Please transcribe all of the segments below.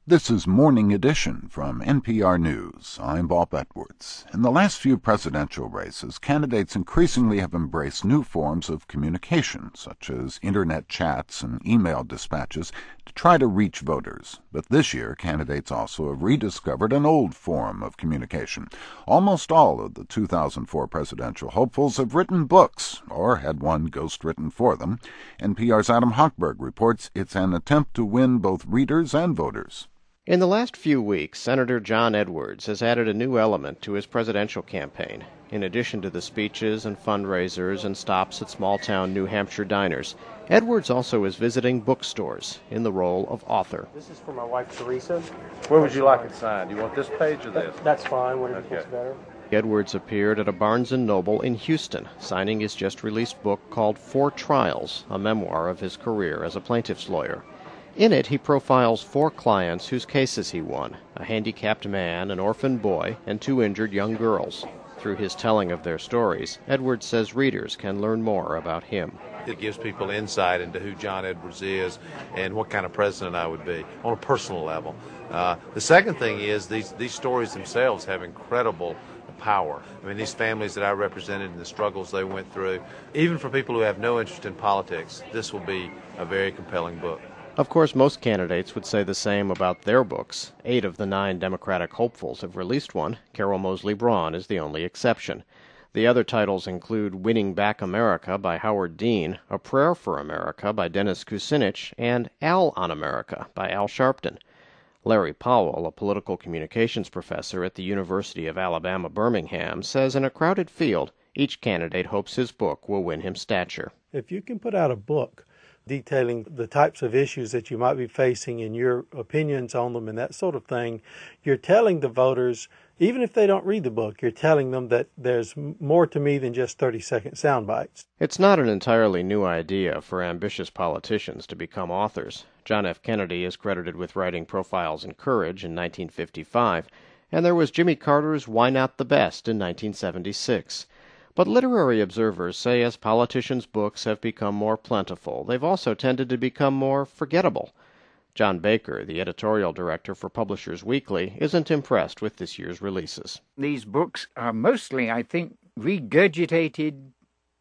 This is Morning Edition from NPR News. I'm Bob Edwards. In the last few presidential races, candidates increasingly have embraced new forms of communication, such as internet chats and email dispatches, to try to reach voters. But this year, candidates also have rediscovered an old form of communication. Almost all of the 2004 presidential hopefuls have written books, or had one ghost-written for them. NPR's Adam Hochberg reports it's an attempt to win both readers and voters. In the last few weeks, Senator John Edwards has added a new element to his presidential campaign. In addition to the speeches and fundraisers and stops at small-town New Hampshire diners, Edwards also is visiting bookstores in the role of author. This is for my wife, Teresa. Where would you like it signed? Do you want this page or this? That's fine, whatever fits better. Edwards appeared at a Barnes & Noble in Houston, signing his just-released book called Four Trials, a memoir of his career as a plaintiff's lawyer. In it, he profiles 4 clients whose cases he won, a handicapped man, an orphan boy, and 2 injured young girls. Through his telling of their stories, Edwards says readers can learn more about him. It gives people insight into who John Edwards is and what kind of president I would be on a personal level. The second thing is these stories themselves have incredible power. I mean, these families that I represented and the struggles they went through, even for people who have no interest in politics, this will be a very compelling book. Of course, most candidates would say the same about their books. 8 of the 9 Democratic hopefuls have released one. Carol Moseley Braun is the only exception. The other titles include Winning Back America by Howard Dean, A Prayer for America by Dennis Kucinich, and Al on America by Al Sharpton. Larry Powell, a political communications professor at the University of Alabama, Birmingham, says in a crowded field, each candidate hopes his book will win him stature. If you can put out a book detailing the types of issues that you might be facing and your opinions on them and that sort of thing, you're telling the voters, even if they don't read the book, you're telling them that there's more to me than just 30-second sound bites. It's not an entirely new idea for ambitious politicians to become authors. John F. Kennedy is credited with writing Profiles in Courage in 1955, and there was Jimmy Carter's Why Not the Best in 1976. But literary observers say as politicians' books have become more plentiful, they've also tended to become more forgettable. John Baker, the editorial director for Publishers Weekly, isn't impressed with this year's releases. These books are mostly, I think, regurgitated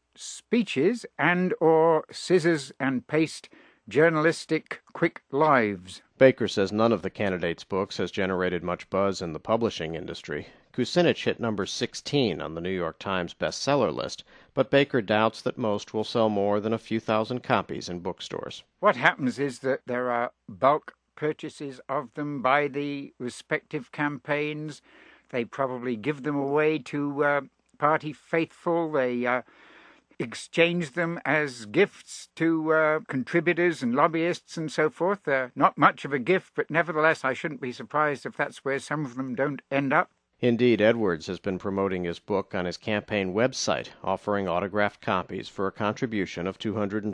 speeches and or scissors and paste journalistic quick lives. Baker says none of the candidates' books has generated much buzz in the publishing industry. Kucinich hit number 16 on the New York Times bestseller list, but Baker doubts that most will sell more than a few thousand copies in bookstores. What happens is that there are bulk purchases of them by the respective campaigns. They probably give them away to party faithful. They exchange them as gifts to contributors and lobbyists and so forth. They're not much of a gift, but nevertheless I shouldn't be surprised if that's where some of them don't end up. Indeed, Edwards has been promoting his book on his campaign website, offering autographed copies for a contribution of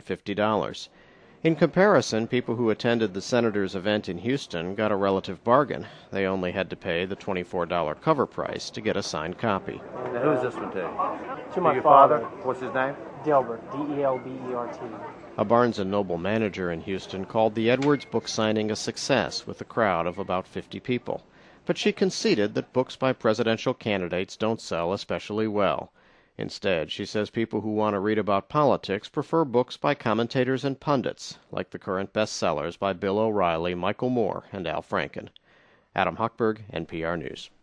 $250. In comparison, people who attended the senator's event in Houston got a relative bargain. They only had to pay the $24 cover price to get a signed copy. Now, who is this one to? To my your father. What's his name? Delbert, D-E-L-B-E-R-T. A Barnes & Noble manager in Houston called the Edwards book signing a success with a crowd of about 50 people. But she conceded that books by presidential candidates don't sell especially well. Instead, she says people who want to read about politics prefer books by commentators and pundits, like the current bestsellers by Bill O'Reilly, Michael Moore, and Al Franken. Adam Hochberg, NPR News.